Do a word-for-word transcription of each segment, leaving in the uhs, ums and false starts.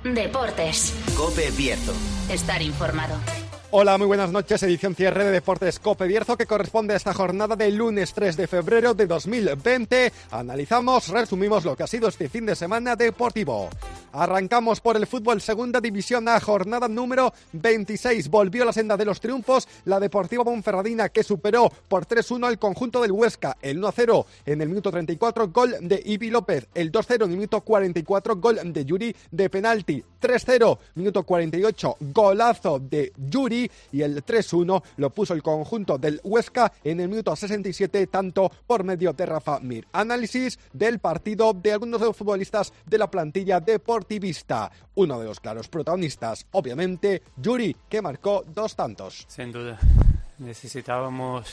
Deportes. COPE Bierzo. Estar informado. Hola, muy buenas noches. Edición cierre de Deportes COPE Bierzo, que corresponde a esta jornada del lunes tres de febrero de dos mil veinte. Analizamos, resumimos lo que ha sido este fin de semana deportivo. Arrancamos por el fútbol segunda división A, jornada número veintiséis. Volvió la senda de los triunfos la Deportiva Ponferradina, que superó por tres uno al conjunto del Huesca. El uno a cero en el minuto treinta y cuatro, gol de Ivi López. El dos cero en el minuto cuarenta y cuatro, gol de Yuri de penalti. tres cero, minuto cuarenta y ocho, golazo de Yuri. Y el tres uno lo puso el conjunto del Huesca en el minuto sesenta y siete, tanto por medio de Rafa Mir. Análisis del partido de algunos de los futbolistas de la plantilla deportivista. Uno de los claros protagonistas, obviamente, Yuri, que marcó dos tantos. Sin duda, necesitábamos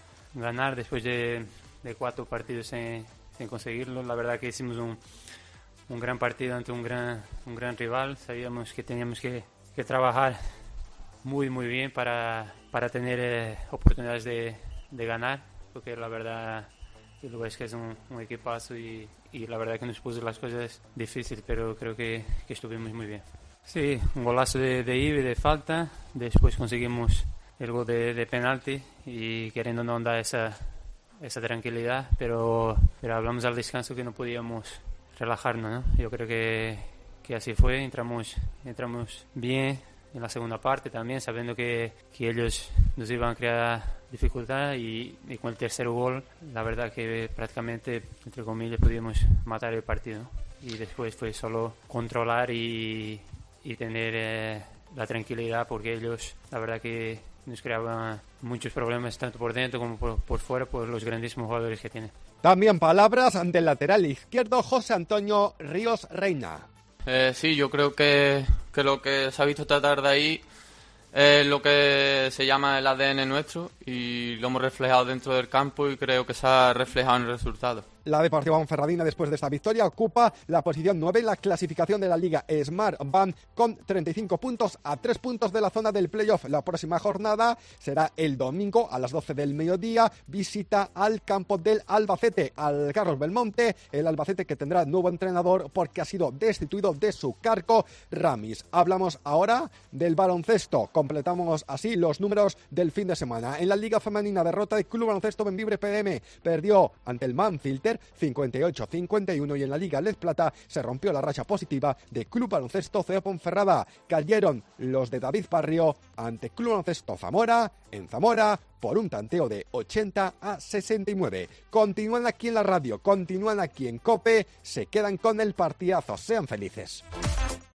ganar después de, de cuatro partidos sin, sin conseguirlo. La verdad que hicimos un, un gran partido ante un gran, un gran rival. Sabíamos que teníamos que, que trabajar muy muy bien para, para tener eh, oportunidades de, de ganar, porque la verdad el Huesca es un, un equipazo y, y la verdad que nos puso las cosas difíciles, pero creo que, que estuvimos muy bien. Sí, un golazo de, de Ibe de falta, después conseguimos el gol de, de penalti y queriendo no dar esa, esa tranquilidad, pero, pero hablamos al descanso que no podíamos relajarnos, ¿no? Yo creo que, que así fue, entramos, entramos bien en la segunda parte también, sabiendo que, que ellos nos iban a crear dificultad y, y con el tercer gol, la verdad que prácticamente, entre comillas, pudimos matar el partido, ¿no? Y después fue solo controlar y, y tener eh, la tranquilidad, porque ellos, la verdad que nos creaban muchos problemas, tanto por dentro como por, por fuera, por los grandísimos jugadores que tienen. También palabras del lateral izquierdo, José Antonio Ríos Reina. Eh, sí, yo creo que, que lo que se ha visto tratar de ahí es lo que se llama el A D N nuestro y lo hemos reflejado dentro del campo y creo que se ha reflejado en el resultado. La Deportiva Ponferradina, después de esta victoria, ocupa la posición nueve en la clasificación de la Liga Smart Band con treinta y cinco puntos, a tres puntos de la zona del playoff. La próxima jornada será el domingo a las doce del mediodía, visita al campo del Albacete, al Carlos Belmonte, el Albacete que tendrá nuevo entrenador porque ha sido destituido de su cargo, Ramis. Hablamos ahora del baloncesto, completamos así los números del fin de semana. En la Liga Femenina, derrota del Club Baloncesto Bembibre P M, perdió ante el Manfilter cincuenta y ocho a cincuenta y uno, y en la Liga Les Plata se rompió la racha positiva de Club Baloncesto C E Ponferrada. Cayeron los de David Barrio ante Club Baloncesto Zamora en Zamora por un tanteo de ochenta a sesenta y nueve. Continúan aquí en la radio, continúan aquí en COPE, se quedan con el partidazo. Sean felices.